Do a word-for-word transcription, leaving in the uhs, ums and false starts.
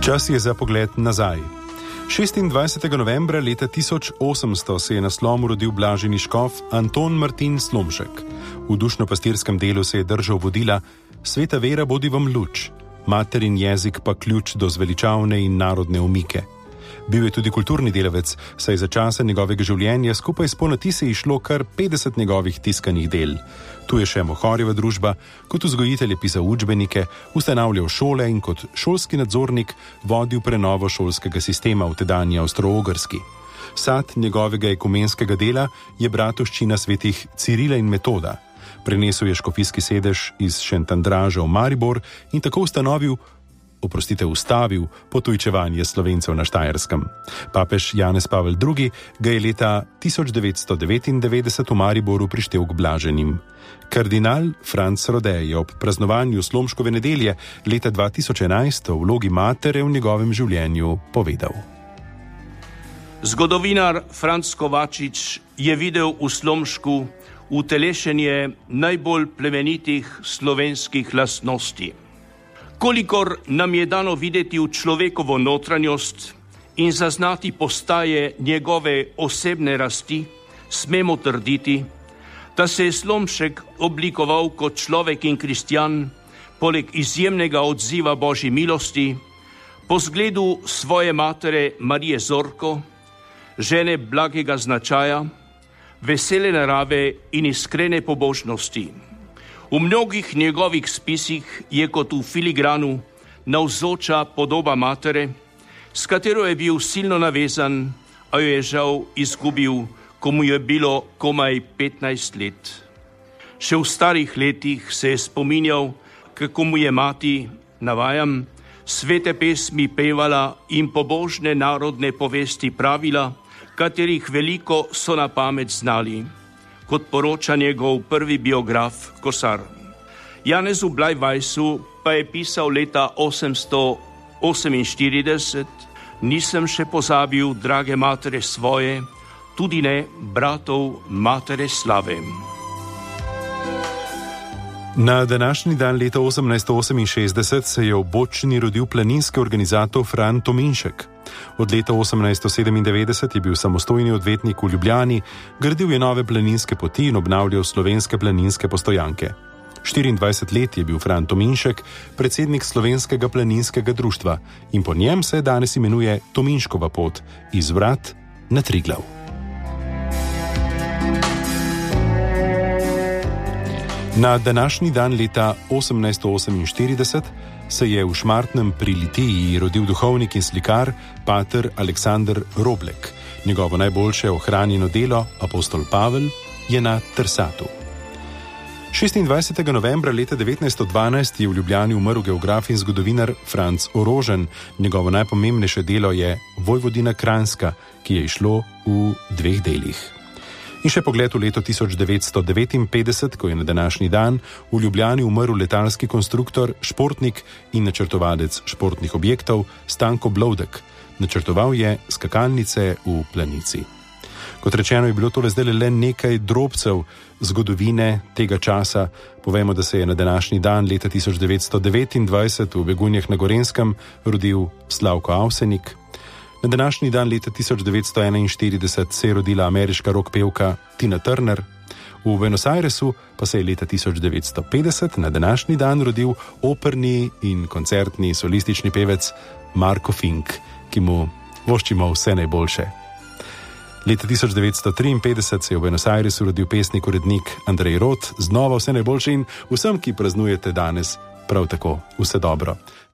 Čas je za pogled nazaj. šestindvajsetega novembra leta tisoč osemsto se je na slomu rodil blaženi škof Anton Martin Slomšek. V dušno-pastirskem delu se je držal vodila: sveta vera bodi vam luč, materin jezik pa ključ do zveličavne in narodne umike. Bil je tudi kulturni delavec, saj za časa njegovega življenja skupaj s ponatisi išlo kar petdeset njegovih tiskanih del. Tu je še Mohorjeva družba, kot vzgojitelj je pisal učbenike, ustanavljal šole in kot šolski nadzornik vodil prenovo šolskega sistema v tedanji Avstro-Ogrski. Sad njegovega ekumenskega dela je bratovščina svetih Cirila in Metoda. Prenesel je škofijski sedež iz Šentandraža v Maribor in tako ustanovil oprostite, ustavil potujčevanje Slovencev na Štajerskem. Papež Janez Pavel drugi. ga je leta tisoč devetsto devetindevetdeset v Mariboru prištel k blaženim. Kardinal Franc Rode je ob praznovanju Slomškove nedelje leta dva tisoč enajst o vlogi matere v njegovem življenju povedal. Zgodovinar Franc Kovačič je videl v Slomšku utelešenje najbolj plemenitih slovenskih lastnosti. Kolikor nam je dano videti v človekovo notranjost in zaznati postaje njegove osebne rasti, smemo trditi, da se je Slomšek oblikoval kot človek in kristjan, poleg izjemnega odziva Božji milosti, po zgledu svoje matere Marije Zorko, žene blagega značaja, vesele narave in iskrene pobožnosti. V mnogih njegovih spisih je kot v filigranu navzoča podoba matere, s katero je bil silno navezan, a jo je žal izgubil, ko mu je bilo komaj petnajst let. Še v starih letih se je spominjal, kako mu je mati, navajam, svete pesmi pevala in pobožne narodne povesti pravila, katerih veliko so na pamet znali, kot poroča njegov prvi biograf Kosar. Janezu Blajvajsu pa je pisal leta osemsto oseminštirideset: nisem še pozabil drage matere svoje, tudi ne bratov matere slave. Na današnji dan leta osemnajststo oseminšestdeset se je v Bočni rodil planinski organizator Fran Tominšek. Od leta osemnajststo sedemindevetdeset je bil samostojni odvetnik v Ljubljani, gradil je nove planinske poti in obnavljal slovenske planinske postojanke. štiriindvajset let je bil Fran Tominšek predsednik Slovenskega planinskega društva in po njem se danes imenuje Tominškova pot iz Vrat na Triglav. Na današnji dan leta osemnajststo oseminštirideset se je v Šmartnem pri Litiji rodil duhovnik in slikar pater Aleksander Roblek. Njegovo najboljše ohranjeno delo, Apostol Pavel, je na Trsatu. šestindvajsetega novembra leta devetnajststo dvanajst je v Ljubljani umrl geograf in zgodovinar Franc Orožen. Njegovo najpomembnejše delo je Vojvodina Kranjska, ki je izšlo v dveh delih. In še pogled v leto tisoč devetsto devetinpetdeset, ko je na današnji dan v Ljubljani umrl letalski konstruktor, športnik in načrtovalec športnih objektov Stanko Blodek. Načrtoval je skakalnice v Planici. Kot rečeno, je bilo tole zdaj le nekaj drobcev zgodovine tega časa. Povemo, da se je na današnji dan leta tisoč devetsto devetindvajset v Begunjah na Gorenjskem rodil Slavko Avsenik. Na današnji dan leta tisoč devetsto enainštirideset se je rodila ameriška rock pevka Tina Turner. V Buenos Airesu pa se je leta tisoč devetsto petdeset na današnji dan rodil operni in koncertni solistični pevec Marko Fink, ki mu voščimo vse najboljše. Leta tisoč devetsto triinpetdeset se je v Buenos Airesu rodil pesnik, urednik Andrej Rot. Znova vse najboljše in vsem, ki praznujete danes, prav tako vse dobro.